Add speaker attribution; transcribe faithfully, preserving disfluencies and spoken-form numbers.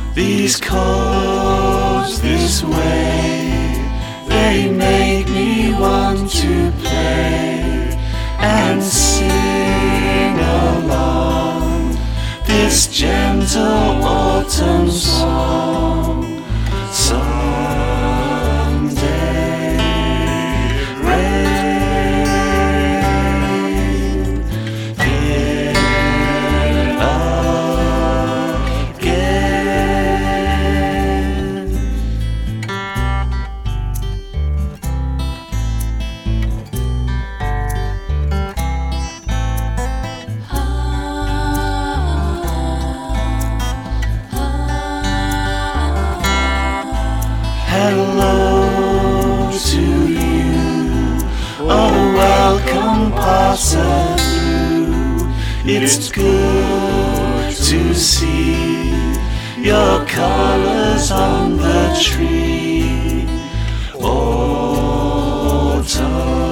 Speaker 1: These chords this way, they make me want to play and sing along this gentle autumn song. Someday rain, here again. Hello to you, oh welcome passer through. It's good to see your colors on the tree. Autumn